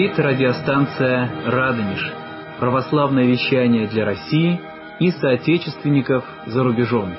говорит радиостанция «Радонеж». Православное вещание для России и соотечественников за рубежом.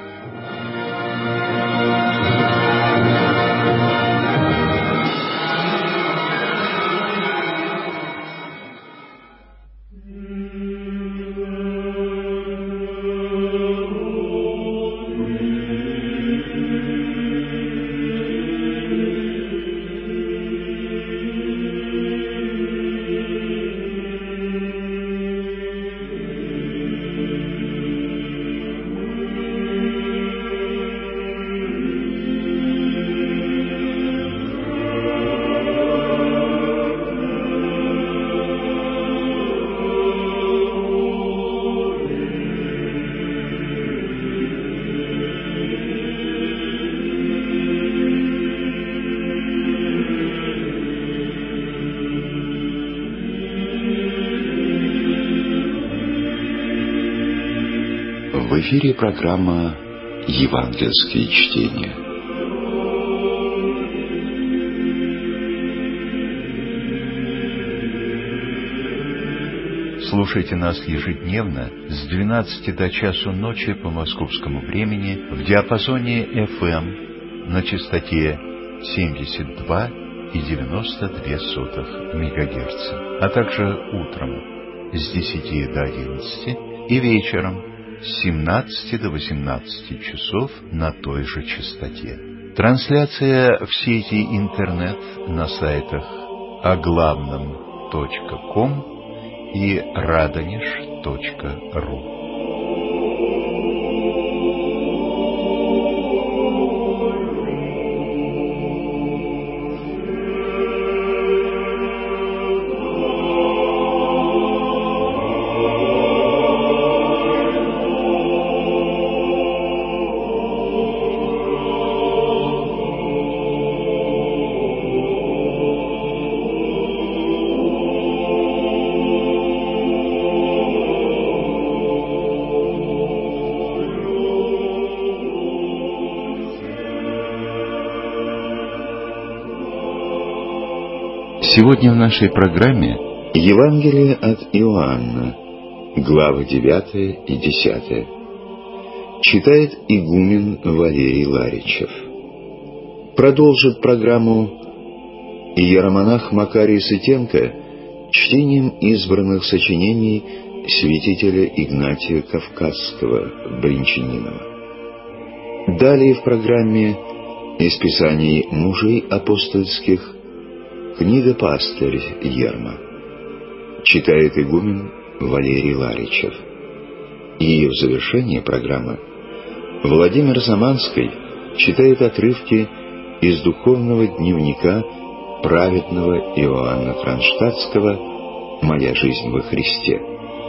В эфире программа «Евангельские чтения». Слушайте нас ежедневно с 12 до часу ночи по московскому времени в диапазоне FM на частоте 72,92 МГц, а также утром с 10 до 11 и вечером с 17 до 18 часов на той же частоте. Трансляция в сети интернет на сайтах оглавном.ком и radonеж.ру. Сегодня в нашей программе Евангелие от Иоанна, главы 9 и 10. Читает игумен Валерий Ларичев. Продолжит программу иеромонах Макарий Сытенко чтением избранных сочинений святителя Игнатия Кавказского Бринчанинова. Далее в программе из Писаний мужей апостольских книга «Пастырь Ерма». Читает игумен Валерий Ларичев. И в завершении программы Владимир Заманский читает отрывки из духовного дневника праведного Иоанна Кронштадтского «Моя жизнь во Христе».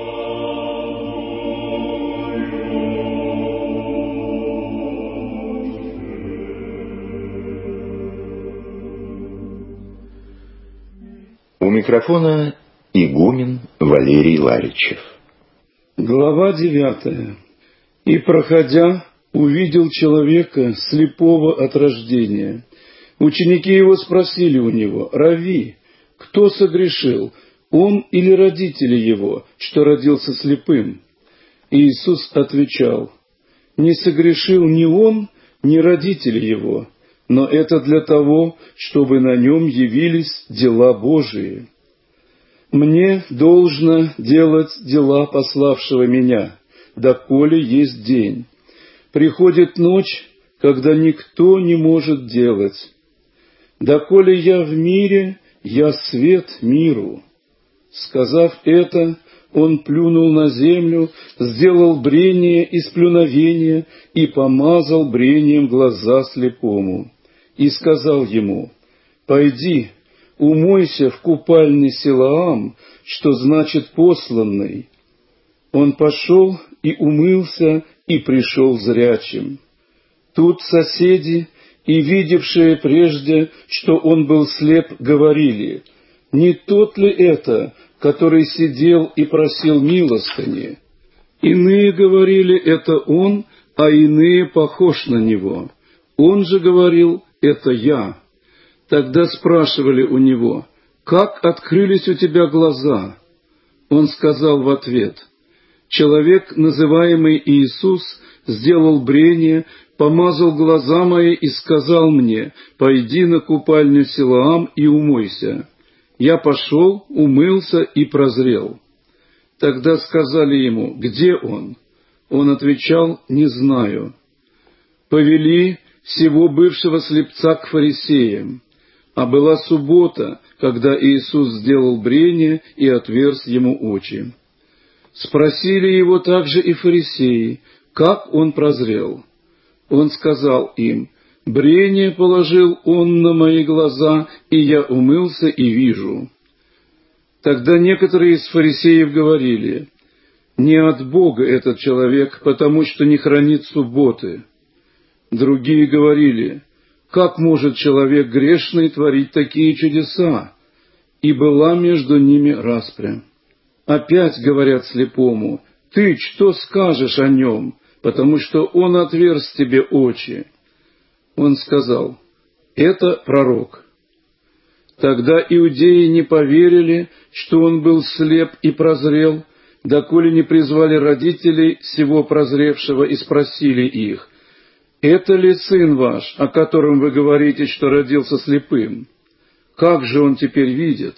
У микрофона игумен Валерий Ларичев. Глава 9. «И, проходя, увидел человека, слепого от рождения. Ученики его спросили у него: „Рави, кто согрешил, он или родители его, что родился слепым?“ И Иисус отвечал: „Не согрешил ни он, ни родители его, но это для того, чтобы на нем явились дела Божии. Мне должно делать дела пославшего меня, доколе есть день. Приходит ночь, когда никто не может делать. Доколе я в мире, я свет миру“. Сказав это, он плюнул на землю, сделал брение из плюновения и помазал брением глаза слепому. И сказал ему: „Пойди, умойся в купальне Силоам, что значит посланный“. Он пошел и умылся, и пришел зрячим. Тут соседи, и видевшие прежде, что он был слеп, говорили: „Не тот ли это, который сидел и просил милостыни?“ Иные говорили: „Это он“, а иные: „Похож на него“. Он же говорил: „Это я“. Тогда спрашивали у него: как открылись у тебя глаза?» Он сказал в ответ: «Человек, называемый Иисус, сделал брение, помазал глаза мои и сказал мне: пойди на купальню Силоам и умойся. Я пошел, умылся и прозрел». Тогда сказали ему: «Где он?» Он отвечал: «Не знаю». Повели сего бывшего слепца к фарисеям. А была суббота, когда Иисус сделал брение и отверз ему очи. Спросили его также и фарисеи, как он прозрел. Он сказал им: «Брение положил он на мои глаза, и я умылся и вижу». Тогда некоторые из фарисеев говорили: «Не от Бога этот человек, потому что не хранит субботы». Другие говорили: «Как может человек грешный творить такие чудеса?» И была между ними распря. Опять говорят слепому: «Ты что скажешь о нем, потому что он отверз тебе очи?» Он сказал: «Это пророк». Тогда иудеи не поверили, что он был слеп и прозрел, доколе не призвали родителей сего прозревшего и спросили их: «Это ли сын ваш, о котором вы говорите, что родился слепым? Как же он теперь видит?»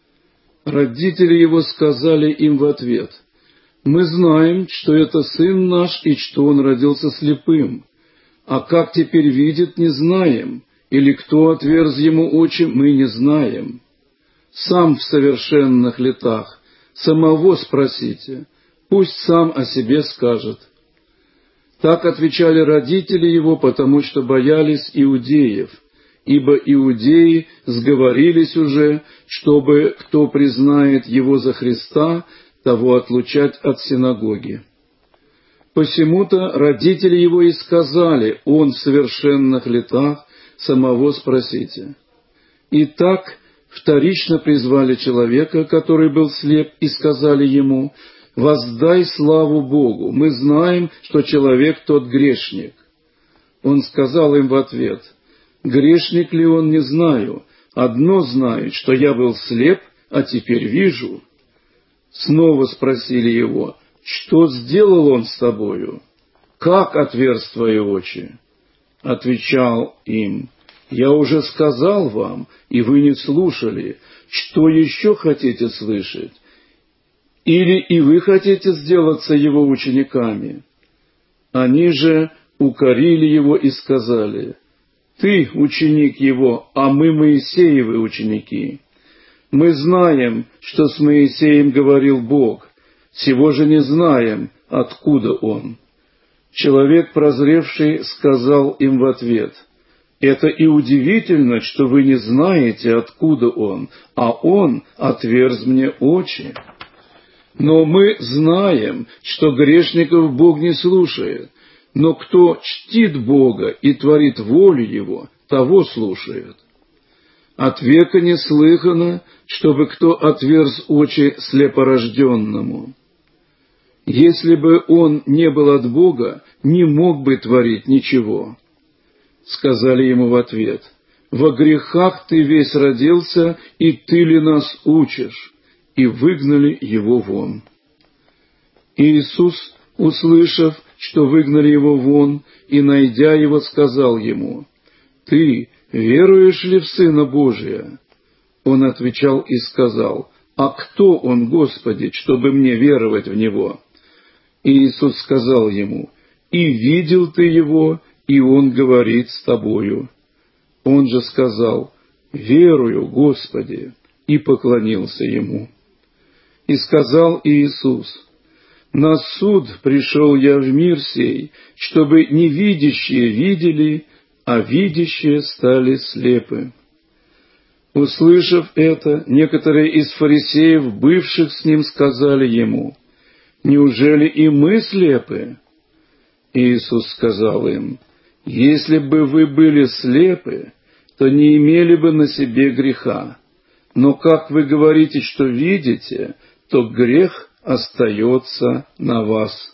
Родители его сказали им в ответ: «Мы знаем, что это сын наш и что он родился слепым. А как теперь видит, не знаем, или кто отверз ему очи, мы не знаем. Сам в совершенных летах, самого спросите, пусть сам о себе скажет». Так отвечали родители его, потому что боялись иудеев, ибо иудеи сговорились уже, чтобы, кто признает его за Христа, того отлучать от синагоги. Посему-то родители его и сказали: «Он в совершенных летах, самого спросите». Итак, вторично призвали человека, который был слеп, и сказали ему: «Воздай славу Богу, мы знаем, что человек тот грешник». Он сказал им в ответ: «Грешник ли он, не знаю, одно знаю, что я был слеп, а теперь вижу». Снова спросили его: «Что сделал он с тобою? Как отверз твои очи?» Отвечал им: «Я уже сказал вам, и вы не слушали. Что еще хотите слышать? Или и вы хотите сделаться его учениками?» Они же укорили его и сказали: «Ты ученик его, а мы Моисеевы ученики. Мы знаем, что с Моисеем говорил Бог, сего же не знаем, откуда он». Человек, прозревший, сказал им в ответ: «Это и удивительно, что вы не знаете, откуда он, а он отверз мне очи. Но мы знаем, что грешников Бог не слушает, но кто чтит Бога и творит волю Его, того слушает. От века не слыхано, чтобы кто отверз очи слепорожденному. Если бы он не был от Бога, не мог бы творить ничего». Сказали ему в ответ: «Во грехах ты весь родился, и ты ли нас учишь?» И выгнали его вон. Иисус, услышав, что выгнали его вон, и, найдя его, сказал ему: «Ты веруешь ли в Сына Божия?» Он отвечал и сказал: «А кто он, Господи, чтобы мне веровать в Него?» И Иисус сказал ему: «И видел ты его, и он говорит с тобою». Он же сказал: «Верую, Господи», и поклонился ему. И сказал Иисус: «На суд пришел я в мир сей, чтобы невидящие видели, а видящие стали слепы». Услышав это, некоторые из фарисеев, бывших с ним, сказали ему: «Неужели и мы слепы?» Иисус сказал им: «Если бы вы были слепы, то не имели бы на себе греха. Но как вы говорите, что видите, то грех остается на вас».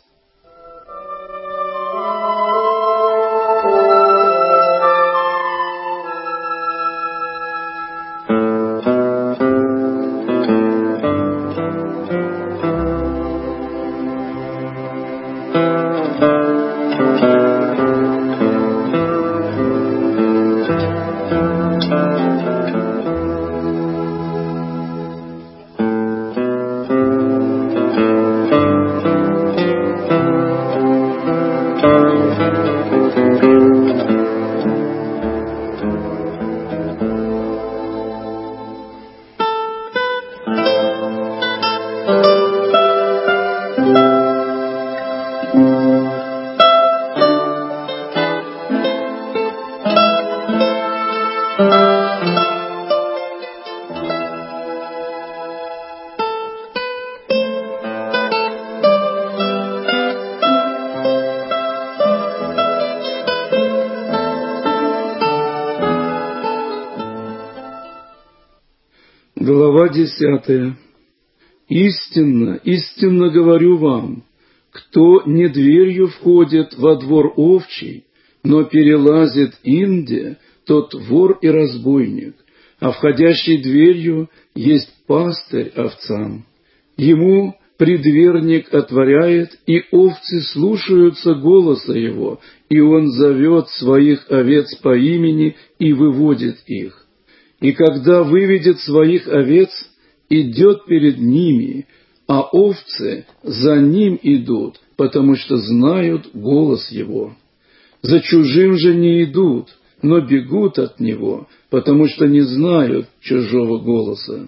10. «Истинно, истинно говорю вам, кто не дверью входит во двор овчий, но перелазит инде, тот вор и разбойник, а входящий дверью есть пастырь овцам. Ему предверник отворяет, и овцы слушаются голоса его, и он зовет своих овец по имени и выводит их. И когда выведет своих овец, идет перед ними, а овцы за ним идут, потому что знают голос его. За чужим же не идут, но бегут от него, потому что не знают чужого голоса».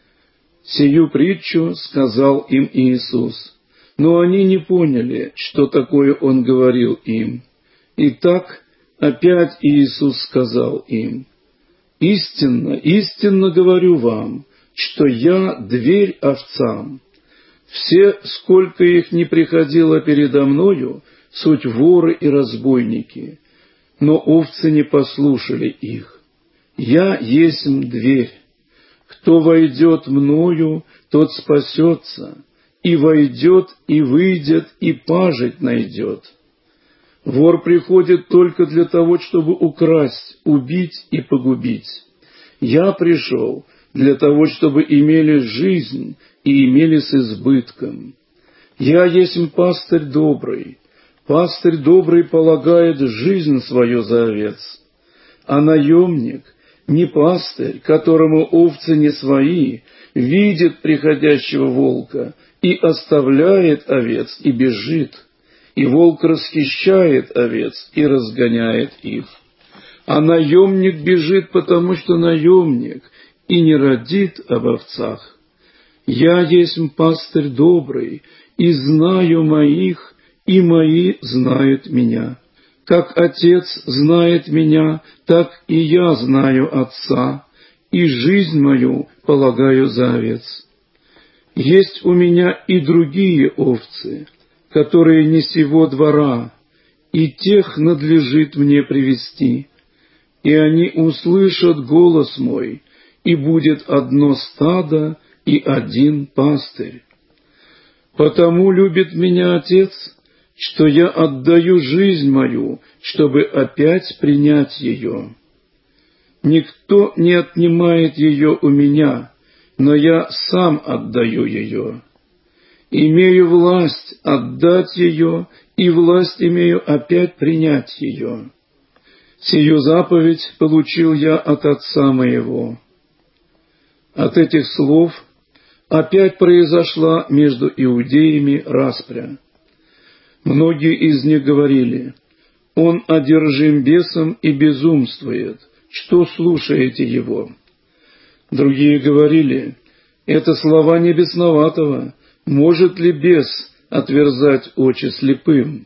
Сию притчу сказал им Иисус, но они не поняли, что такое Он говорил им. Итак, опять Иисус сказал им: «Истинно, истинно говорю вам, что я дверь овцам. Все, сколько их не приходило передо мною, суть воры и разбойники, но овцы не послушали их. Я есмь дверь. Кто войдет мною, тот спасется, и войдет, и выйдет, и пажить найдет. Вор приходит только для того, чтобы украсть, убить и погубить. Я пришел для того, чтобы имели жизнь и имели с избытком. Я есмь пастырь добрый. Пастырь добрый полагает жизнь свою за овец, а наемник, не пастырь, которому овцы не свои, видит приходящего волка и оставляет овец и бежит, и волк расхищает овец и разгоняет их. А наемник бежит, потому что наемник, и не родит об овцах. Я есмь пастырь добрый, и знаю моих, и мои знают меня. Как Отец знает меня, так и я знаю Отца, и жизнь мою полагаю за овец. Есть у меня и другие овцы, которые не сего двора, и тех надлежит мне привести, и они услышат голос мой, и будет одно стадо и один пастырь. Потому любит меня Отец, что я отдаю жизнь мою, чтобы опять принять ее. Никто не отнимает ее у меня, но я сам отдаю ее. Имею власть отдать ее, и власть имею опять принять ее. Сию заповедь получил я от Отца моего». От этих слов опять произошла между иудеями распря. Многие из них говорили: «Он одержим бесом и безумствует, что слушаете его?» Другие говорили: «Это слова не бесноватого, может ли бес отверзать очи слепым?»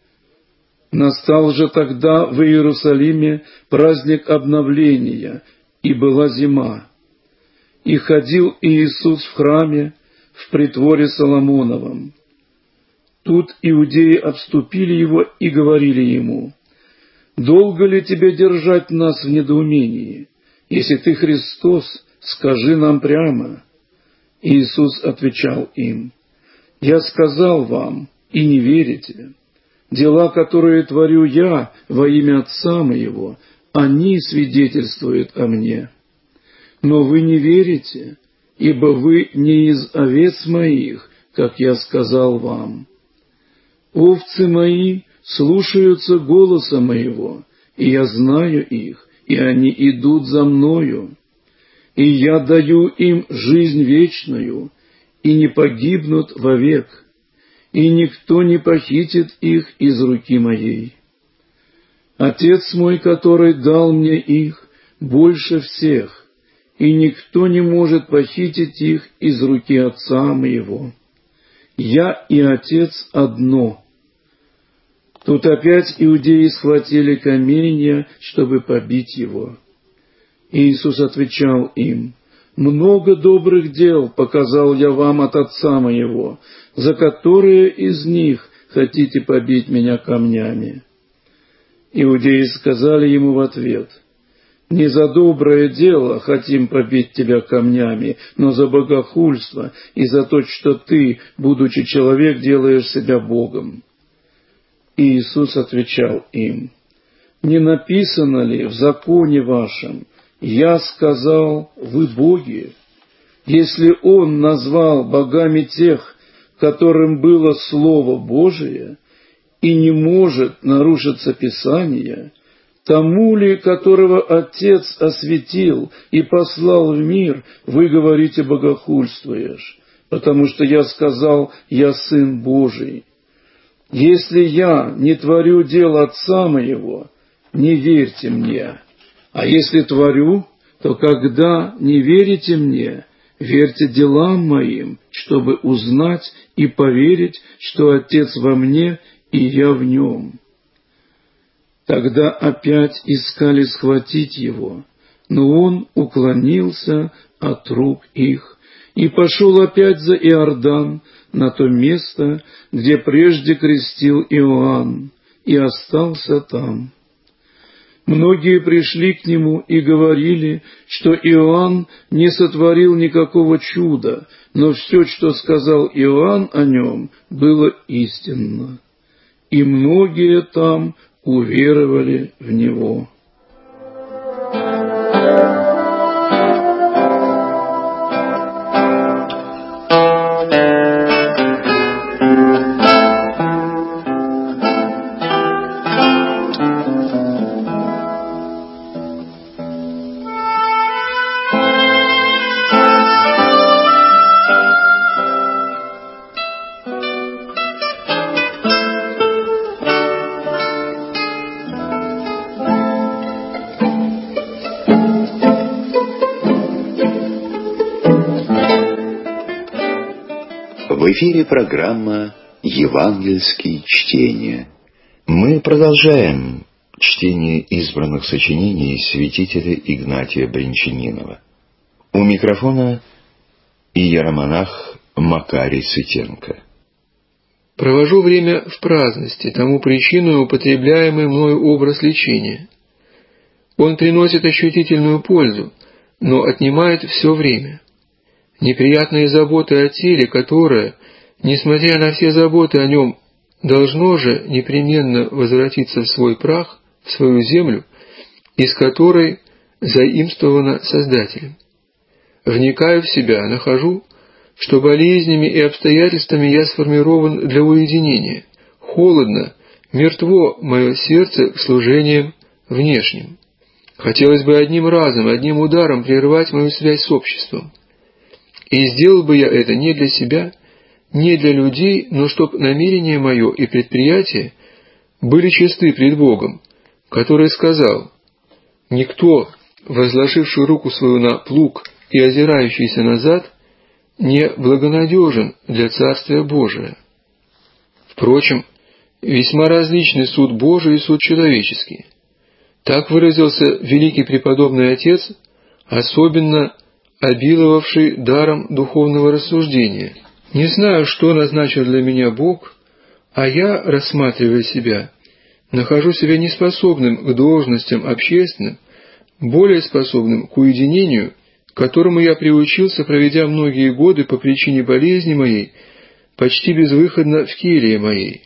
Настал же тогда в Иерусалиме праздник обновления, и была зима. И ходил Иисус в храме, в притворе Соломоновом. Тут иудеи обступили его и говорили ему: «Долго ли тебе держать нас в недоумении? Если ты Христос, скажи нам прямо». Иисус отвечал им: «Я сказал вам, и не верите. Дела, которые творю я во имя Отца моего, они свидетельствуют о мне. Но вы не верите, ибо вы не из овец моих, как я сказал вам. Овцы мои слушаются голоса моего, и я знаю их, и они идут за мною. И я даю им жизнь вечную, и не погибнут вовек, и никто не похитит их из руки моей. Отец мой, который дал мне их, больше всех, и никто не может похитить их из руки Отца моего. Я и Отец одно». Тут опять иудеи схватили каменья, чтобы побить его. Иисус отвечал им: «Много добрых дел показал я вам от Отца моего, за которые из них хотите побить меня камнями?» Иудеи сказали ему в ответ: Не за доброе дело хотим побить тебя камнями, но за богохульство и за то, что ты, будучи человек, делаешь себя Богом». И Иисус отвечал им: «Не написано ли в законе вашем: я сказал, вы боги? Если Он назвал богами тех, которым было Слово Божие, и не может нарушиться Писание, тому ли, которого Отец осветил и послал в мир, вы говорите, богохульствуешь, потому что я сказал, я Сын Божий? Если я не творю дел Отца моего, не верьте мне, а если творю, то когда не верите мне, верьте делам моим, чтобы узнать и поверить, что Отец во мне и я в нем». Тогда опять искали схватить его, но он уклонился от рук их и пошел опять за Иордан на то место, где прежде крестил Иоанн, и остался там. Многие пришли к нему и говорили, что Иоанн не сотворил никакого чуда, но все, что сказал Иоанн о нем, было истинно. И многие там уверовали в него. В эфире программа «Евангельские чтения». Мы продолжаем чтение избранных сочинений святителя Игнатия Брянчанинова. У микрофона иеромонах Макарий Сытенко. Провожу время в праздности, тому причиной употребляемый мною образ лечения. Он приносит ощутительную пользу, но отнимает все время. Неприятные заботы о теле, которое, несмотря на все заботы о нем, должно же непременно возвратиться в свой прах, в свою землю, из которой заимствовано Создателем. Вникаю в себя, нахожу, что болезнями и обстоятельствами я сформирован для уединения. Холодно, мертво мое сердце к служениям внешним. Хотелось бы одним разом, одним ударом прервать мою связь с обществом. И сделал бы я это не для себя, не для людей, но чтоб намерение мое и предприятие были чисты пред Богом, который сказал: «Никто, возложивший руку свою на плуг и озирающийся назад, не благонадежен для Царствия Божия». Впрочем, весьма различный суд Божий и суд человеческий. Так выразился великий преподобный отец, особенно обиловавший даром духовного рассуждения. Не знаю, что назначил для меня Бог, а я, рассматривая себя, нахожу себя неспособным к должностям общественным, более способным к уединению, к которому я приучился, проведя многие годы по причине болезни моей, почти безвыходно в келье моей.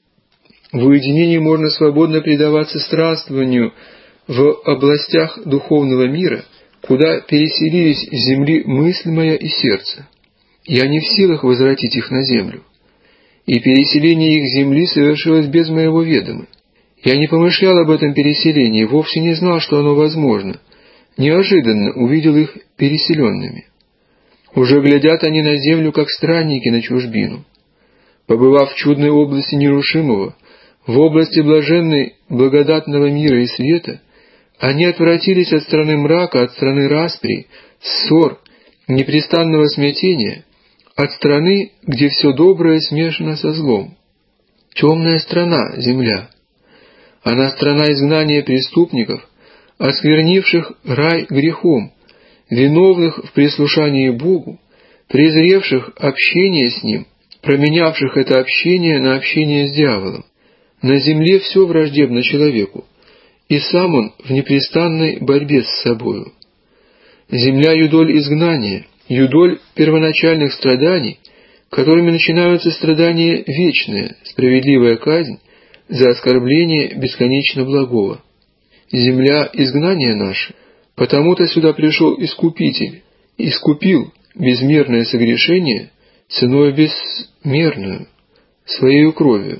В уединении можно свободно предаваться странствованию в областях духовного мира, куда переселились с земли мысль моя и сердце. Я не в силах возвратить их на землю, и переселение их с земли совершилось без моего ведома. Я не помышлял об этом переселении, вовсе не знал, что оно возможно. Неожиданно увидел их переселенными. Уже глядят они на землю, как странники на чужбину. Побывав в чудной области нерушимого, в области блаженной благодатного мира и света, они отвратились от страны мрака, от страны распри, ссор, непрестанного смятения, от страны, где все доброе смешано со злом. Темная страна, земля. Она страна изгнания преступников, осквернивших рай грехом, виновных в прислушании Богу, презревших общение с Ним, променявших это общение на общение с дьяволом. На земле все враждебно человеку, и сам он в непрестанной борьбе с собою. Земля — юдоль изгнания, юдоль первоначальных страданий, которыми начинаются страдания вечные, справедливая казнь за оскорбление бесконечно благого. Земля — изгнание наше, потому-то сюда пришел Искупитель, искупил безмерное согрешение ценою безмерную, своею кровью.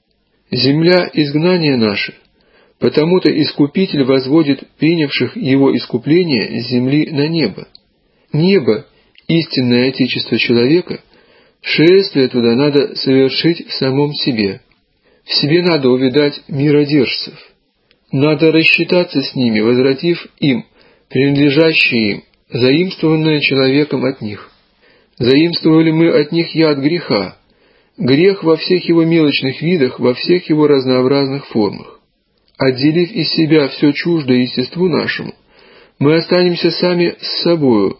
Земля — изгнание наше, потому-то Искупитель возводит принявших его искупление с земли на небо. Небо — истинное отечество человека, шествие туда надо совершить в самом себе. В себе надо увидать миродержцев. Надо рассчитаться с ними, возвратив им принадлежащее им, заимствованное человеком от них. Заимствовали мы от них яд греха, грех во всех его мелочных видах, во всех его разнообразных формах. Отделив из себя все чуждое естеству нашему, мы останемся сами с собою,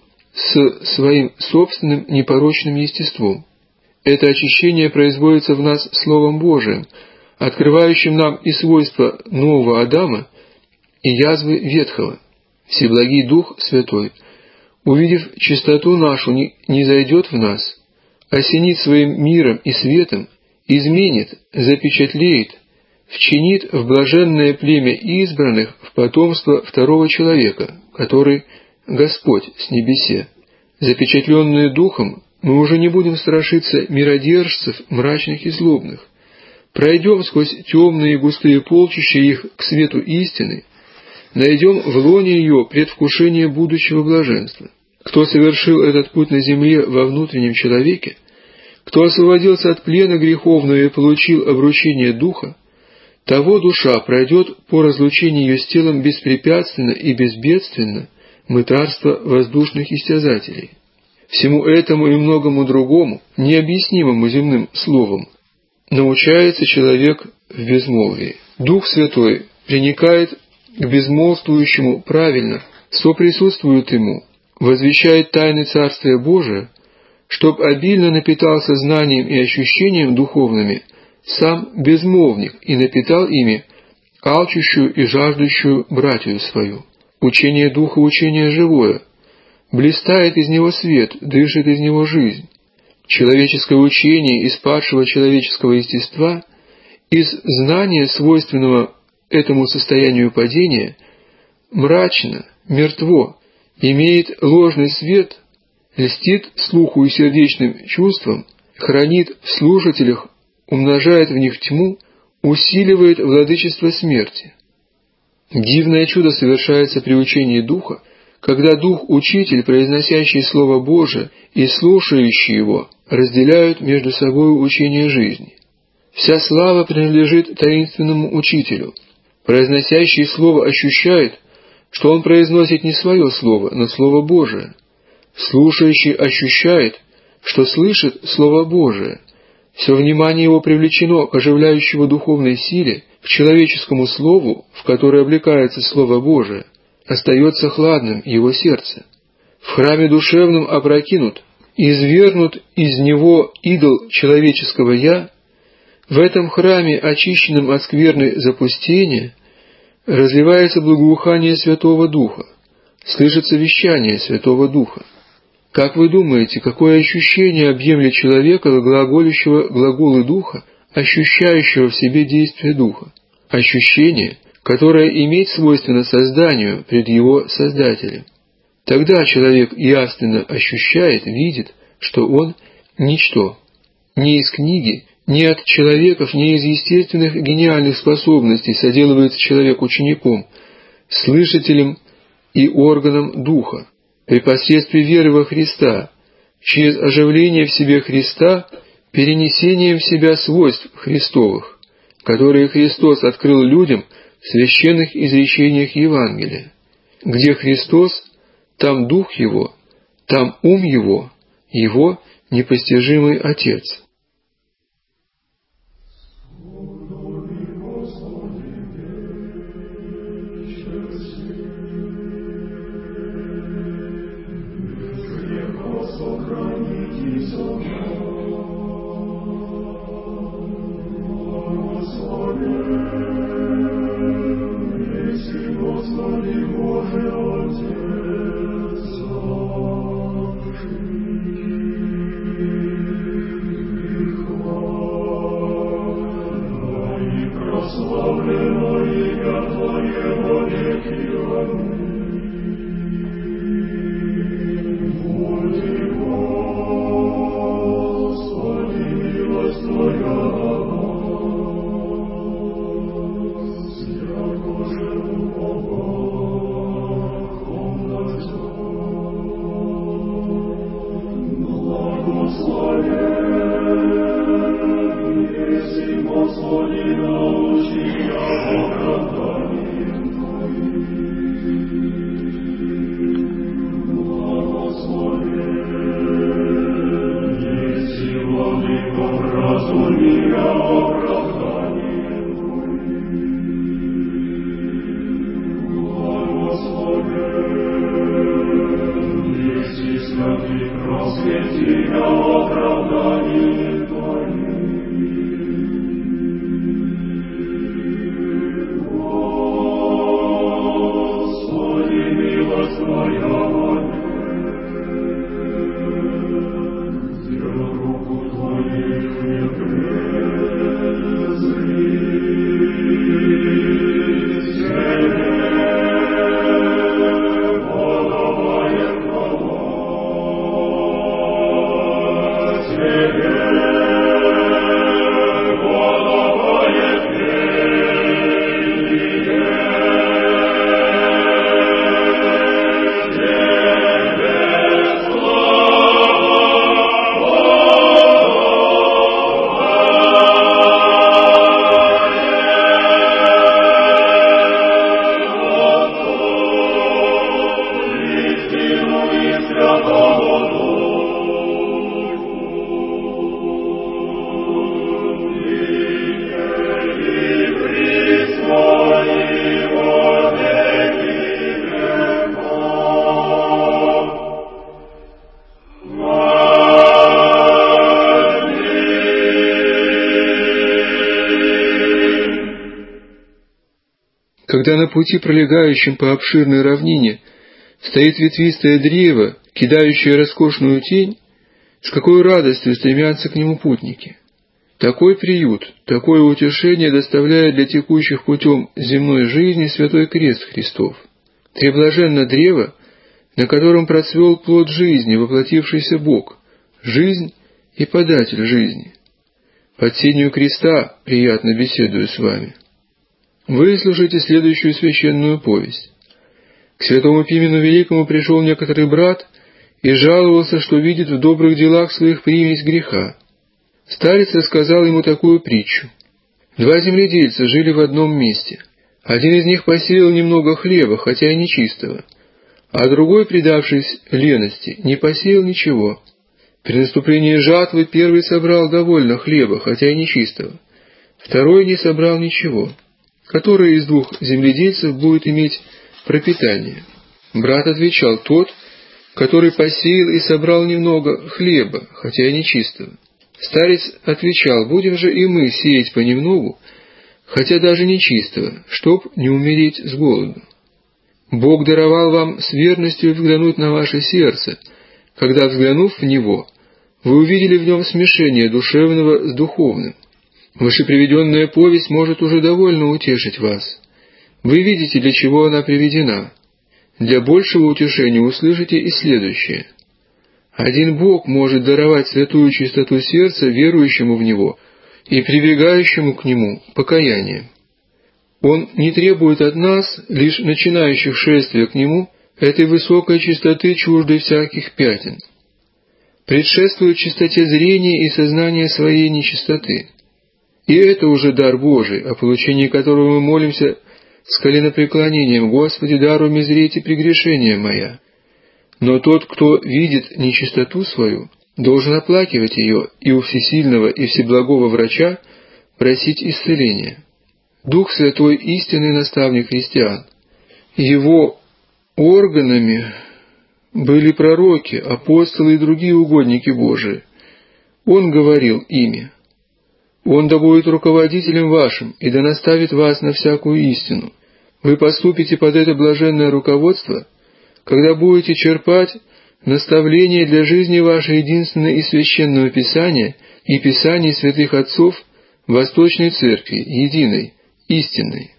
с своим собственным непорочным естеством. Это очищение производится в нас Словом Божиим, открывающим нам и свойства нового Адама, и язвы ветхого. Всеблагий Дух Святой, увидев чистоту нашу, не зайдет в нас, осенит своим миром и светом, изменит, запечатлеет, вчинит в блаженное племя избранных в потомство второго человека, который Господь с небесе. Запечатленные Духом, мы уже не будем страшиться миродержцев мрачных и злобных. Пройдем сквозь темные и густые полчища их к свету истины, найдем в лоне ее предвкушение будущего блаженства. Кто совершил этот путь на земле во внутреннем человеке, кто освободился от плена греховного и получил обручение Духа, того душа пройдет по разлучению ее с телом беспрепятственно и безбедственно мытарство воздушных истязателей. Всему этому и многому другому, необъяснимому земным словом, научается человек в безмолвии. Дух Святой приникает к безмолвствующему правильно, соприсутствует ему, возвещает тайны Царствия Божия, чтоб обильно напитался знанием и ощущением духовными сам безмолвник и напитал ими алчущую и жаждущую братью свою. Учение Духа — учение живое, блистает из него свет, дышит из него жизнь. Человеческое учение из падшего человеческого естества, из знания, свойственного этому состоянию падения, мрачно, мертво, имеет ложный свет, льстит слуху и сердечным чувствам, хранит в слушателях, умножает в них тьму, усиливает владычество смерти. Дивное чудо совершается при учении Духа, когда Дух-Учитель, произносящий Слово Божие, и слушающий его, разделяют между собой учение жизни. Вся слава принадлежит таинственному Учителю. Произносящий Слово ощущает, что он произносит не свое Слово, но Слово Божие. Слушающий ощущает, что слышит Слово Божие. Все внимание его привлечено к оживляющему духовной силе, к человеческому слову, в которое облекается Слово Божие, остается хладным его сердце. В храме душевном опрокинут, извергнут из него идол человеческого «я», в этом храме, очищенном от скверны запустения, разливается благоухание Святого Духа, слышится вещание Святого Духа. Как вы думаете, какое ощущение объемлет человека, глаголющего глаголы Духа, ощущающего в себе действие Духа? Ощущение, которое иметь свойственно созданию пред его Создателем. Тогда человек явственно ощущает, видит, что он – ничто. Ни из книги, ни от человеков, ни из естественных гениальных способностей соделывается человек учеником, слышателем и органом Духа. При посредстве веры во Христа, через оживление в себе Христа, перенесением в себя свойств Христовых, которые Христос открыл людям в священных изречениях Евангелия. Где Христос, там Дух Его, там ум Его, Его непостижимый Отец. Когда на пути, пролегающем по обширной равнине, стоит ветвистое древо, кидающее роскошную тень, с какой радостью стремятся к нему путники. Такой приют, такое утешение доставляет для текущих путем земной жизни святой крест Христов. Преблаженно древо, на котором процвел плод жизни, воплотившийся Бог, жизнь и податель жизни. Под сенью креста приятно беседую с вами. Выслушайте следующую священную повесть. К святому Пимену Великому пришел некоторый брат и жаловался, что видит в добрых делах своих примесь греха. Старец рассказал ему такую притчу. Два земледельца жили в одном месте. Один из них посеял немного хлеба, хотя и нечистого, а другой, предавшись лености, не посеял ничего. При наступлении жатвы первый собрал довольно хлеба, хотя и нечистого, второй не собрал ничего. Который из двух земледельцев будет иметь пропитание? Брат отвечал: тот, который посеял и собрал немного хлеба, хотя и нечистого. Старец отвечал: будем же и мы сеять понемногу, хотя даже нечистого, чтоб не умереть с голоду. Бог даровал вам с верностью взглянуть на ваше сердце, когда, взглянув в него, вы увидели в нем смешение душевного с духовным. Вышеприведенная повесть может уже довольно утешить вас. Вы видите, для чего она приведена. Для большего утешения услышите и следующее. Один Бог может даровать святую чистоту сердца верующему в Него и прибегающему к Нему покаянием. Он не требует от нас, лишь начинающих шествие к Нему, этой высокой чистоты, чуждой всяких пятен. Предшествует чистоте зрения и сознания своей нечистоты. И это уже дар Божий, о получении которого мы молимся с коленопреклонением: «Господи, даруй мне зреть и прегрешения моя». Но тот, кто видит нечистоту свою, должен оплакивать ее и у всесильного и всеблагого врача просить исцеления. Дух Святой — истинный наставник христиан. Его органами были пророки, апостолы и другие угодники Божии. Он говорил ими. Он да будет руководителем вашим и да наставит вас на всякую истину. Вы поступите под это блаженное руководство, когда будете черпать наставления для жизни вашей единственной и священного Писания и Писаний святых отцов Восточной Церкви, единой, истинной.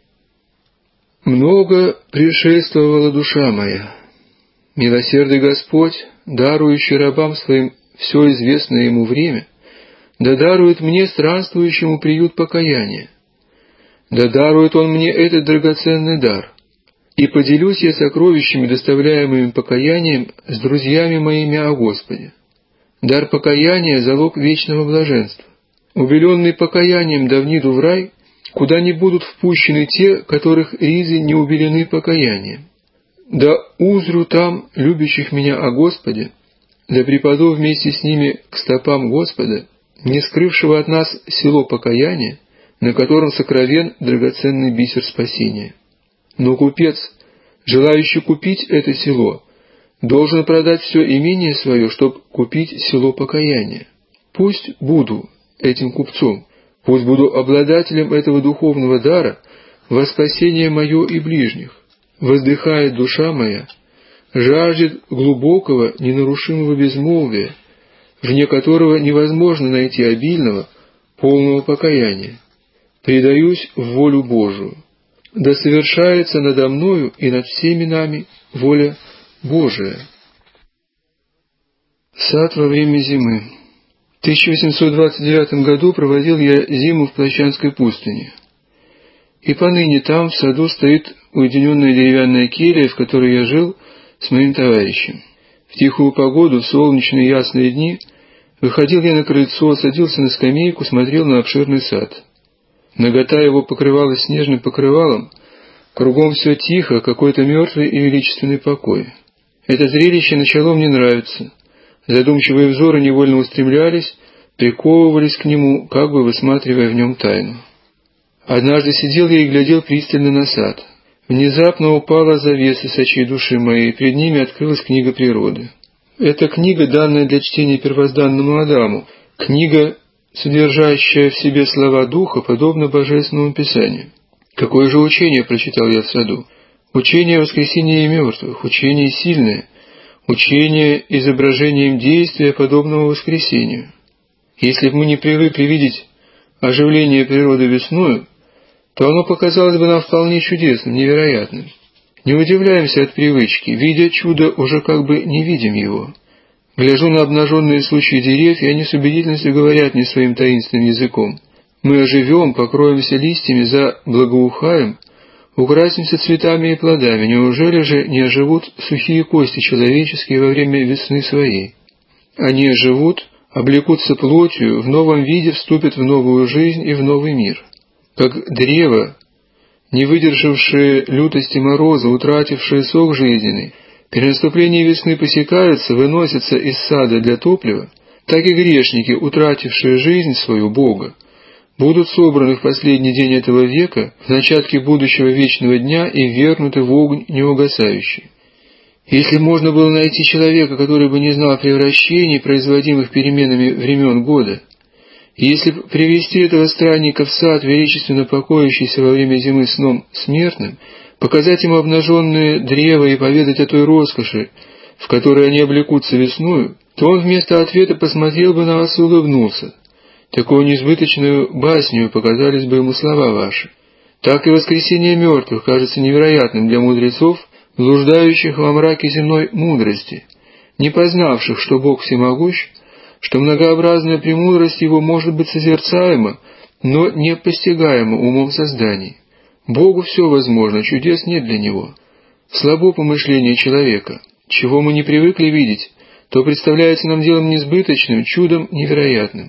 Много предшествовала душа моя. Милосердный Господь, дарующий рабам своим все известное Ему время, да дарует мне, странствующему, приют покаяния. Да дарует Он мне этот драгоценный дар. И поделюсь я сокровищами, доставляемыми покаянием, с друзьями моими о Господе. Дар покаяния — залог вечного блаженства. Убеленный покаянием да вниду в рай, куда не будут впущены те, которых ризы не убелены покаянием. Да узрю там любящих меня о Господе, да припаду вместе с ними к стопам Господа, не скрывшего от нас село покаяния, на котором сокровен драгоценный бисер спасения. Но купец, желающий купить это село, должен продать все имение свое, чтобы купить село покаяния. Пусть буду этим купцом, пусть буду обладателем этого духовного дара во спасение мое и ближних. Воздыхает душа моя, жаждет глубокого, ненарушимого безмолвия, вне которого невозможно найти обильного, полного покаяния. Предаюсь в волю Божию. Да совершается надо мною и над всеми нами воля Божия. Сад во время зимы. В 1829 году проводил я зиму в Площанской пустыне. И поныне там, в саду, стоит уединенная деревянная келья, в которой я жил с моим товарищем. В тихую погоду, в солнечные ясные дни, выходил я на крыльцо, садился на скамейку, смотрел на обширный сад. Нагота его покрывалась снежным покрывалом, кругом все тихо, какой-то мертвый и величественный покой. Это зрелище начало мне нравиться. Задумчивые взоры невольно устремлялись, приковывались к нему, как бы высматривая в нем тайну. Однажды сидел я и глядел пристально на сад. Внезапно упала завеса с очей души моей, и перед ними открылась книга природы. Это книга, данная для чтения первозданному Адаму, книга, содержащая в себе слова Духа, подобно Божественному Писанию. Какое же учение прочитал я в саду? Учение о воскресении мертвых, учение сильное, учение изображением действия, подобного воскресению. Если бы мы не привыкли видеть оживление природы весною, то оно показалось бы нам вполне чудесным, невероятным. Не удивляемся от привычки, видя чудо, уже как бы не видим его. Гляжу на обнаженные случаи деревьев, и они с убедительностью говорят мне своим таинственным языком. Мы оживем, покроемся листьями, заблагоухаем, украсимся цветами и плодами. Неужели же не оживут сухие кости человеческие во время весны своей? Они оживут, облекутся плотью, в новом виде вступят в новую жизнь и в новый мир. Как древо, не выдержавшие лютости мороза, утратившие сок жизненный, при наступлении весны посекаются, выносятся из сада для топлива, так и грешники, утратившие жизнь свою Бога, будут собраны в последний день этого века, в начатке будущего вечного дня и ввергнуты в огонь неугасающий. Если можно было найти человека, который бы не знал превращений, производимых переменами времен года, и если привести этого странника в сад, величественно покоящийся во время зимы сном смертным, показать ему обнаженные древа и поведать о той роскоши, в которой они облекутся весною, то он вместо ответа посмотрел бы на вас и улыбнулся. Такую несбыточную басню показались бы ему слова ваши. Так и воскресение мертвых кажется невероятным для мудрецов, блуждающих во мраке земной мудрости, не познавших, что Бог всемогущ, что многообразная премудрость Его может быть созерцаема, но не постигаема умом созданий. Богу все возможно, чудес нет для Него. Слабо помышление человека. Чего мы не привыкли видеть, то представляется нам делом несбыточным, чудом невероятным.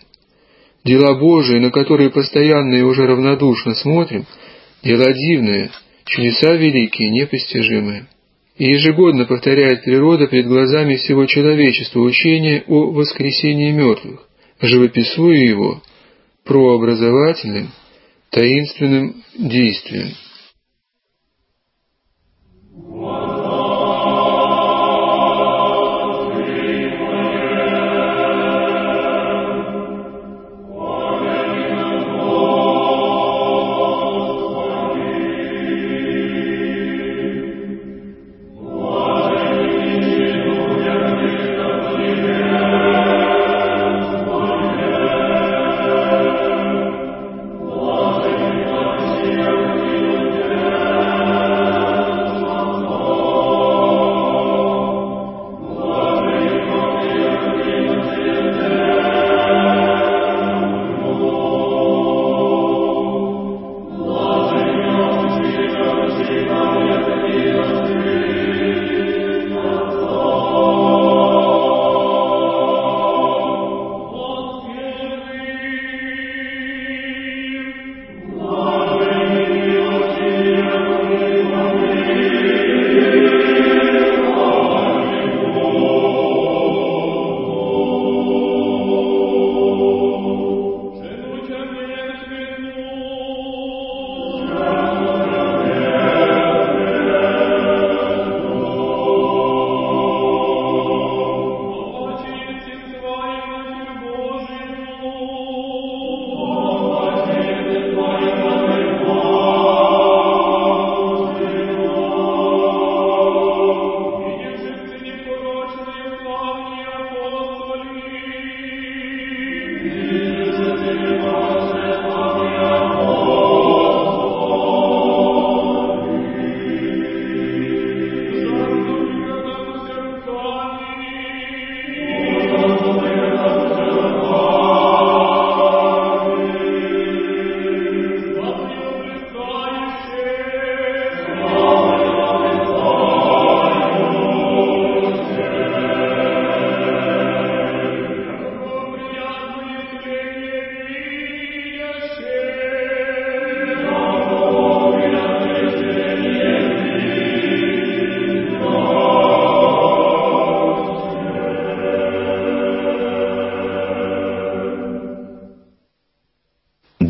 Дела Божии, на которые постоянно и уже равнодушно смотрим, дела дивные, чудеса великие, непостижимые. И ежегодно повторяет природа пред глазами всего человечества учение о воскресении мертвых, живописуя его прообразовательным, таинственным действием.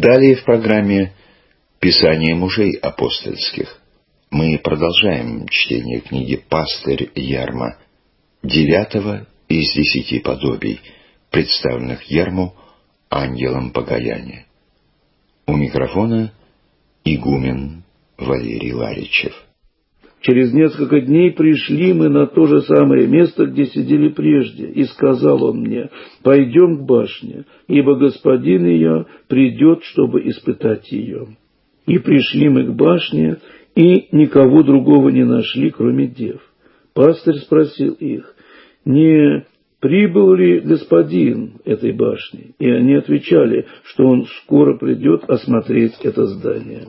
Далее в программе «Писание мужей апостольских». Мы продолжаем чтение книги «Пастырь Ярма», 9 из 10 подобий, представленных Ярму ангелом покаяния. У микрофона игумен Валерий Ларичев. Через несколько дней пришли мы на то же самое место, где сидели прежде, и сказал он мне: «Пойдем к башне, ибо господин ее придет, чтобы испытать ее». И пришли мы к башне, и никого другого не нашли, кроме дев. Пастырь спросил их: «Не прибыл ли господин этой башни?» И они отвечали, что он скоро придет осмотреть это здание.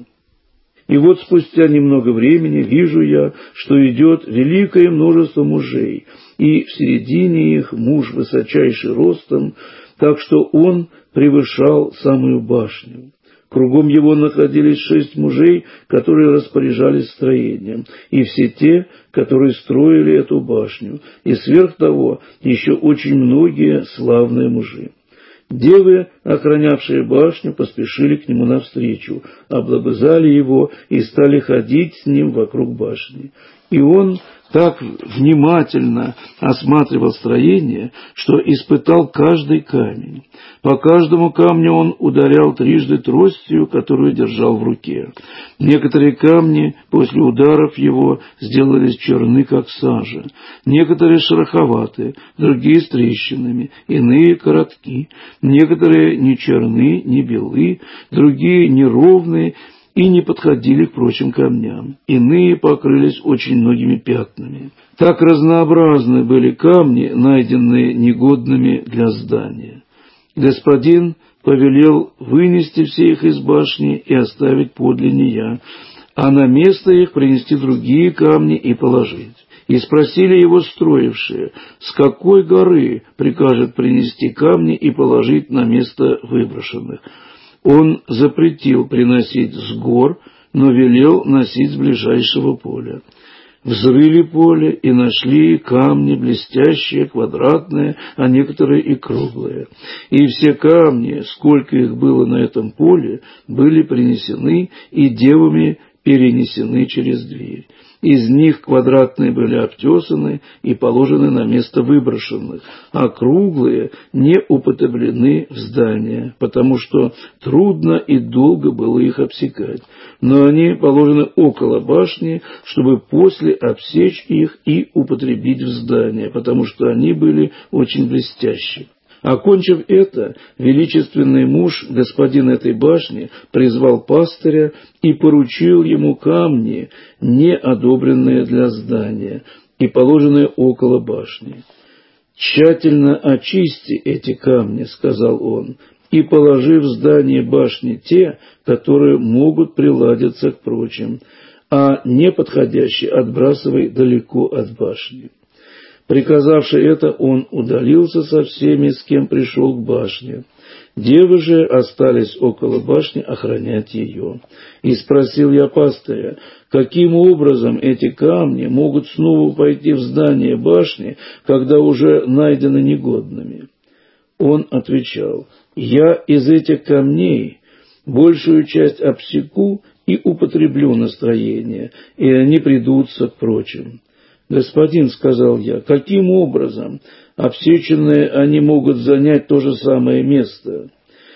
И вот спустя немного времени вижу я, что идет великое множество мужей, и в середине их муж высочайший ростом, так что он превышал самую башню. Кругом его находились 6 мужей, которые распоряжались строением, и все те, которые строили эту башню, и сверх того еще очень многие славные мужи. Девы, охранявшие башню, поспешили к нему навстречу, облобызали его и стали ходить с ним вокруг башни. И он так внимательно осматривал строение, что испытал каждый камень. По каждому камню он ударял 3 тростью, которую держал в руке. Некоторые камни после ударов его сделались черны, как сажа. Некоторые шероховаты, другие с трещинами, иные коротки. Некоторые не черны, не белы, другие неровные и не подходили к прочим камням. Иные покрылись очень многими пятнами. Так разнообразны были камни, найденные негодными для здания. Господин повелел вынести все их из башни и оставить подле нея, а на место их принести другие камни и положить. И спросили его строившие, с какой горы прикажет принести камни и положить на место выброшенных. Он запретил приносить с гор, но велел носить с ближайшего поля. Взрыли поле и нашли камни блестящие, квадратные, а некоторые и круглые. И все камни, сколько их было на этом поле, были принесены и девами перенесены через дверь. Из них квадратные были обтесаны и положены на место выброшенных, а круглые не употреблены в здание, потому что трудно и долго было их обсекать. Но они положены около башни, чтобы после обсечь их и употребить в здание, потому что они были очень блестящие. Окончив это, величественный муж, господин этой башни, призвал пастыря и поручил ему камни, не одобренные для здания, и положенные около башни. «Тщательно очисти эти камни, — сказал он, — и положи в здание башни те, которые могут приладиться к прочим, а неподходящие отбрасывай далеко от башни». Приказавший это, он удалился со всеми, с кем пришел к башне. Девы же остались около башни охранять ее. И спросил я пастыря, каким образом эти камни могут снова пойти в здание башни, когда уже найдены негодными? Он отвечал: я из этих камней большую часть обсеку и употреблю на строение, и они придутся к прочим. «Господин, — сказал я, — каким образом обсеченные они могут занять то же самое место?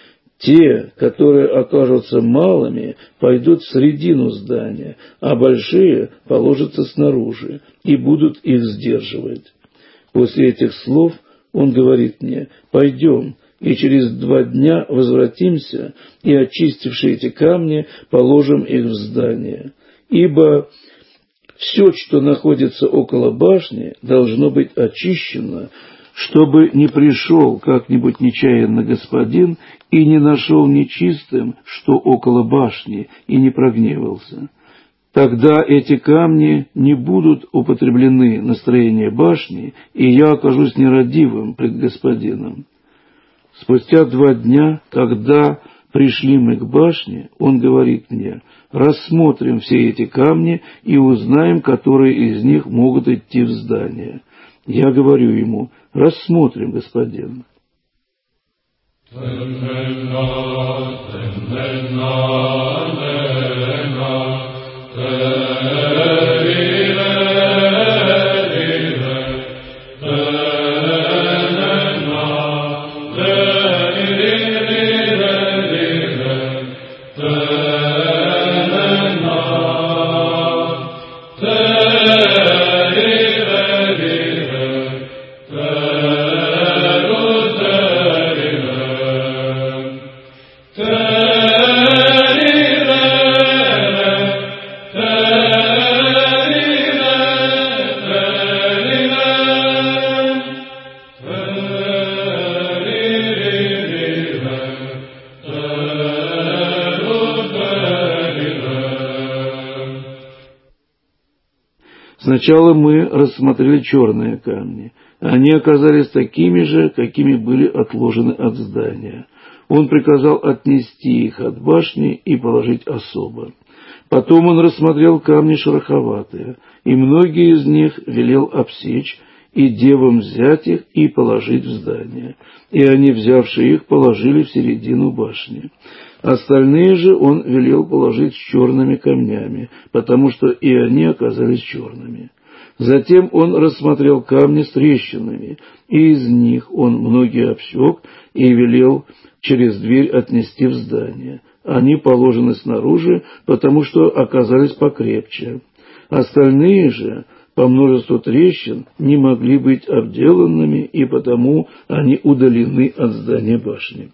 Те, которые окажутся малыми, пойдут в середину здания, а большие положатся снаружи и будут их сдерживать». После этих слов он говорит мне: «Пойдем, и через 2 дня возвратимся, и, очистивши эти камни, положим их в здание. Ибо все, что находится около башни, должно быть очищено, чтобы не пришел как-нибудь нечаянно господин и не нашел нечистым, что около башни, и не прогневался. Тогда эти камни не будут употреблены на строение башни, и я окажусь нерадивым пред господином». Спустя 2 дня, когда пришли мы к башне, он говорит мне: «Рассмотрим все эти камни и узнаем, которые из них могут идти в здание». Я говорю ему: «Рассмотрим, господин». Сначала мы рассмотрели черные камни. Они оказались такими же, какими были отложены от здания. Он приказал отнести их от башни и положить особо. Потом он рассмотрел камни шероховатые, и многие из них велел обсечь, и девам взять их и положить в здание. И они, взявши их, положили в середину башни. Остальные же он велел положить с черными камнями, потому что и они оказались черными. Затем он рассмотрел камни с трещинами, и из них он многие обсек и велел через дверь отнести в здание. Они положены снаружи, потому что оказались покрепче. Остальные же, по множеству трещин, не могли быть обделанными, и потому они удалены от здания башни.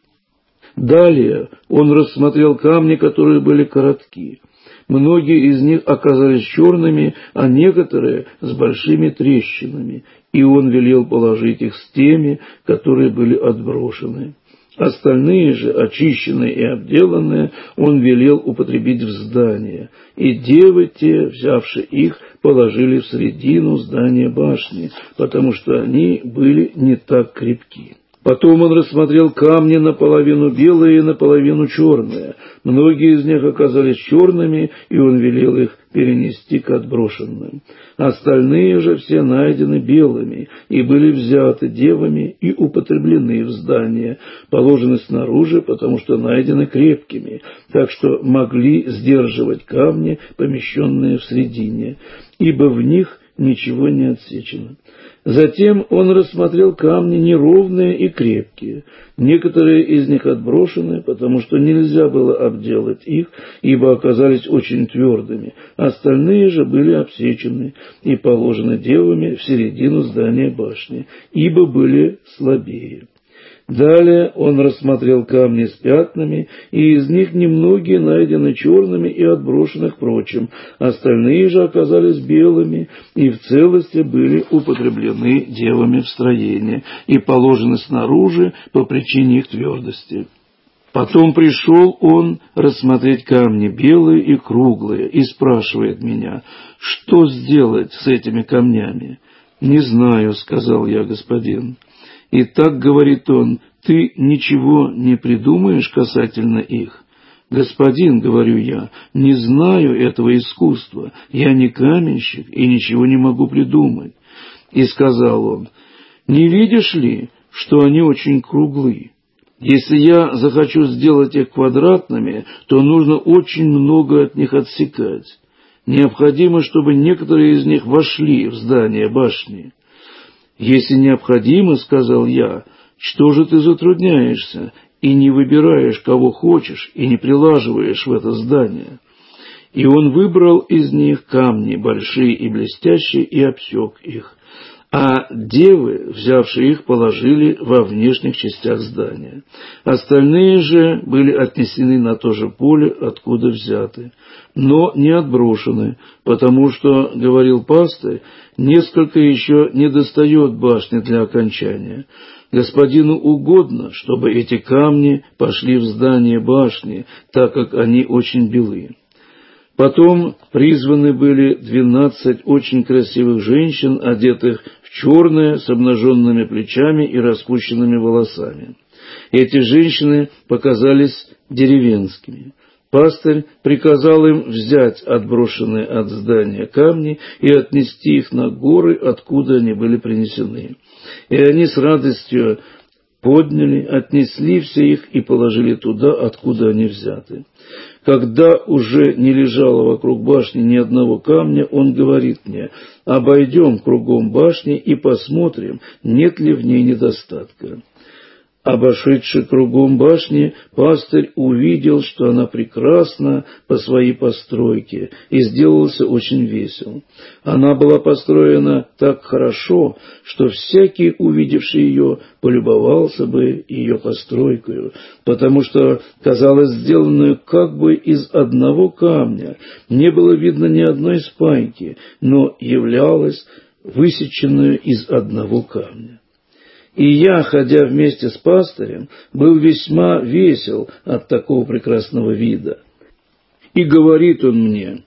Далее он рассмотрел камни, которые были коротки. Многие из них оказались черными, а некоторые с большими трещинами, и он велел положить их с теми, которые были отброшены. Остальные же, очищенные и обделанные, он велел употребить в здание, и девы те, взявши их, положили в середину здания башни, потому что они были не так крепки. Потом он рассмотрел камни наполовину белые и наполовину черные. Многие из них оказались черными, и он велел их перенести к отброшенным. Остальные же все найдены белыми, и были взяты девами и употреблены в здание, положены снаружи, потому что найдены крепкими, так что могли сдерживать камни, помещенные в средине, ибо в них ничего не отсечено. Затем он рассмотрел камни неровные и крепкие. Некоторые из них отброшены, потому что нельзя было обделать их, ибо оказались очень твердыми. Остальные же были обсечены и положены девами в середину здания башни, ибо были слабее. Далее он рассмотрел камни с пятнами, и из них немногие найдены черными и отброшены к прочим. Остальные же оказались белыми и в целости были употреблены девами в строение и положены снаружи по причине их твердости. Потом пришел он рассмотреть камни белые и круглые и спрашивает меня, что сделать с этими камнями. «Не знаю», — сказал я, господин. И так, говорит он, ты ничего не придумаешь касательно их? Господин, говорю я, не знаю этого искусства, я не каменщик и ничего не могу придумать. И сказал он, не видишь ли, что они очень круглы? Если я захочу сделать их квадратными, то нужно очень много от них отсекать. Необходимо, чтобы некоторые из них вошли в здание башни. «Если необходимо, — сказал я, — что же ты затрудняешься и не выбираешь, кого хочешь, и не прилаживаешь в это здание?» И он выбрал из них камни, большие и блестящие, и обсек их. А девы, взявшие их, положили во внешних частях здания. Остальные же были отнесены на то же поле, откуда взяты, но не отброшены, потому что, говорил пастырь, несколько еще недостает башни для окончания. Господину угодно, чтобы эти камни пошли в здание башни, так как они очень белы. Потом призваны были 12 очень красивых женщин, одетых в черное, с обнаженными плечами и распущенными волосами. Эти женщины показались деревенскими. Пастырь приказал им взять отброшенные от здания камни и отнести их на горы, откуда они были принесены. И они с радостью подняли, отнесли все их и положили туда, откуда они взяты. Когда уже не лежало вокруг башни ни одного камня, он говорит мне, обойдем кругом башни и посмотрим, нет ли в ней недостатка. Обошедши кругом башни, пастырь увидел, что она прекрасна по своей постройке, и сделался очень весел. Она была построена так хорошо, что всякий, увидевший ее, полюбовался бы ее постройкою, потому что казалось сделанную как бы из одного камня, не было видно ни одной спайки, но являлась высеченную из одного камня. И я, ходя вместе с пастырем, был весьма весел от такого прекрасного вида. И говорит он мне,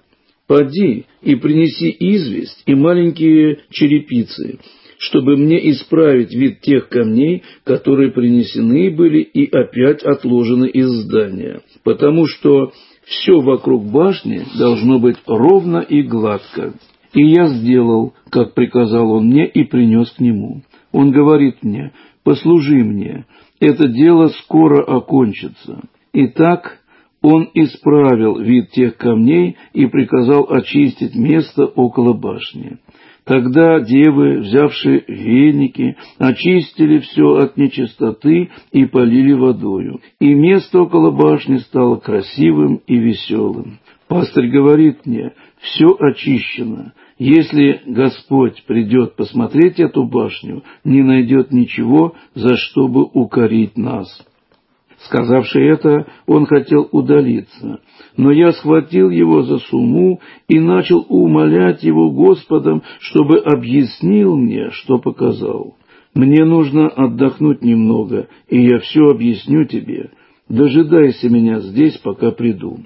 Поди и принеси известь и маленькие черепицы, чтобы мне исправить вид тех камней, которые принесены были и опять отложены из здания, потому что все вокруг башни должно быть ровно и гладко. И я сделал, как приказал он мне, и принес к нему. Он говорит мне: послужи мне, это дело скоро окончится. Итак, он исправил вид тех камней и приказал очистить место около башни. Тогда девы, взявшие веники, очистили все от нечистоты и полили водою. И место около башни стало красивым и веселым. Пастырь говорит мне: все очищено. Если Господь придет посмотреть эту башню, не найдет ничего, за что бы укорить нас. Сказавши это, он хотел удалиться, но я схватил его за сумму и начал умолять его Господом, чтобы объяснил мне, что показал. Мне нужно отдохнуть немного, и я все объясню тебе. Дожидайся меня здесь, пока приду.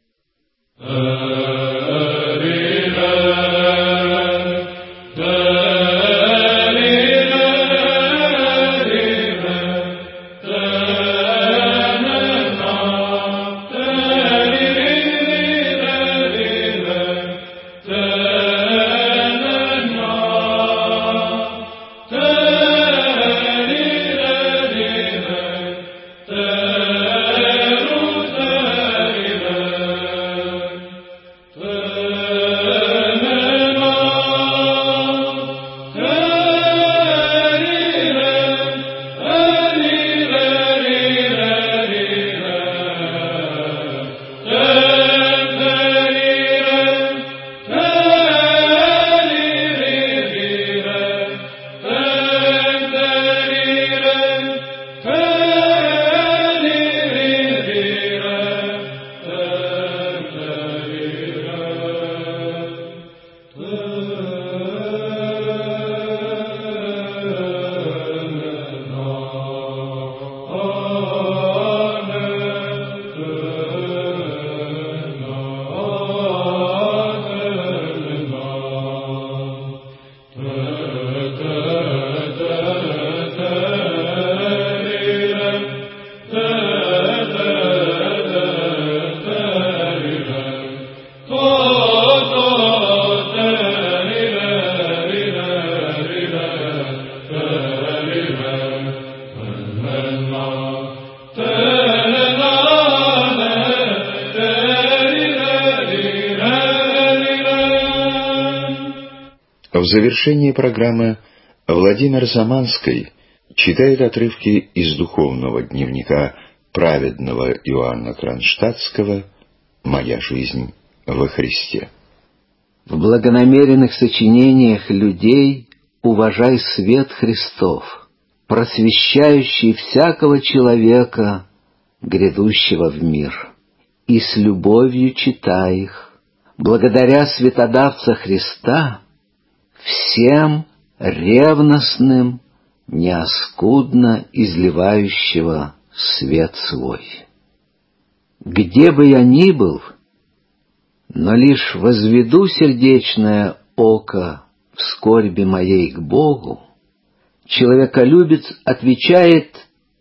В завершении программы Владимир Заманский читает отрывки из духовного дневника праведного Иоанна Кронштадтского «Моя жизнь во Христе». В благонамеренных сочинениях людей уважай свет Христов, просвещающий всякого человека, грядущего в мир, и с любовью читай их, благодаря светодавца Христа, всем ревностным, неоскудно изливающего свет свой. Где бы я ни был, но лишь возведу сердечное око в скорби моей к Богу, человеколюбец отвечает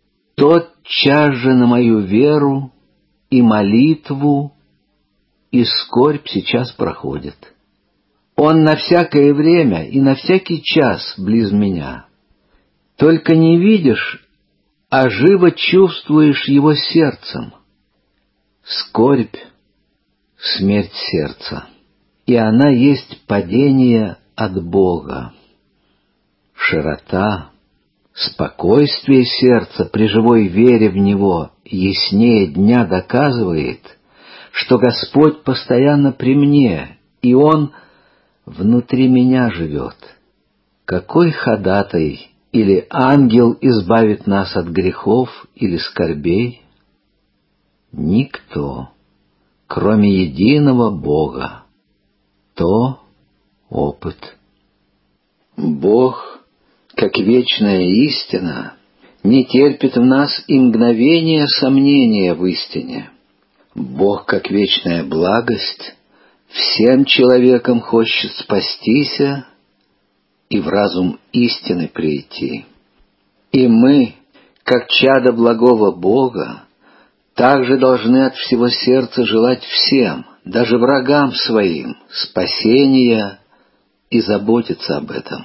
тотчас же на мою веру и молитву, и скорбь сейчас проходит. Он на всякое время и на всякий час близ меня. Только не видишь, а живо чувствуешь его сердцем. Скорбь — смерть сердца, и она есть падение от Бога. Широта, спокойствие сердца при живой вере в Него яснее дня доказывает, что Господь постоянно при мне, и Он внутри меня живет. Какой ходатай или ангел избавит нас от грехов или скорбей? Никто, кроме единого Бога. То опыт. Бог, как вечная истина, не терпит в нас и мгновения сомнения в истине. Бог, как вечная благость, всем человекам хочет спастися и в разум истины прийти. И мы, как чадо благого Бога, также должны от всего сердца желать всем, даже врагам своим, спасения и заботиться об этом.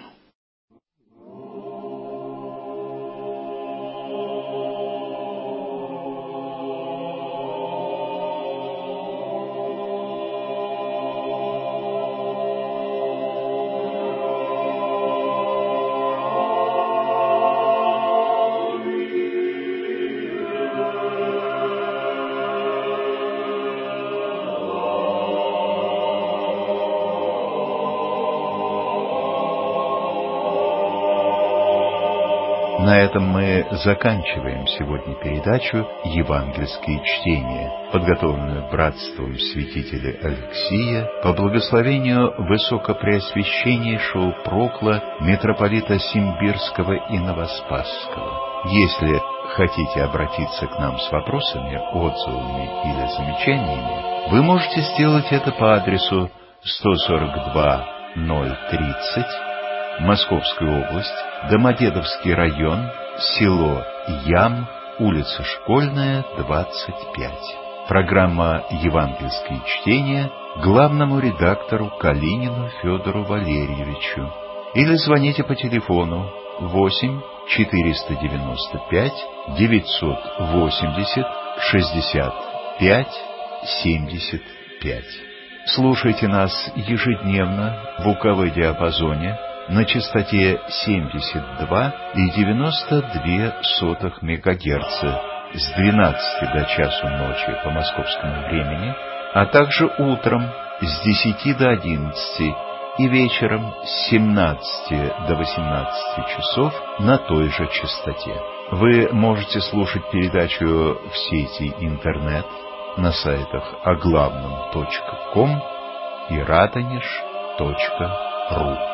На этом мы заканчиваем сегодня передачу «Евангельские чтения», подготовленную братством святителя Алексия по благословению высокопреосвященнейшего прокла митрополита Симбирского и Новоспасского. Если хотите обратиться к нам с вопросами, отзывами или замечаниями, вы можете сделать это по адресу 142-030, Московская область, Домодедовский район, село Ям, улица Школьная, 25. Программа «Евангельские чтения» главному редактору Калинину Федору Валерьевичу. Или звоните по телефону 8 495 980 65 75. Слушайте нас ежедневно в УКВ-диапазоне на частоте 72,92 МГц с 12 до часу ночи по московскому времени, а также утром с 10 до 11 и вечером с 17 до 18 часов на той же частоте. Вы можете слушать передачу в сети интернет на сайтах оглавном.ком и радонеж.ру.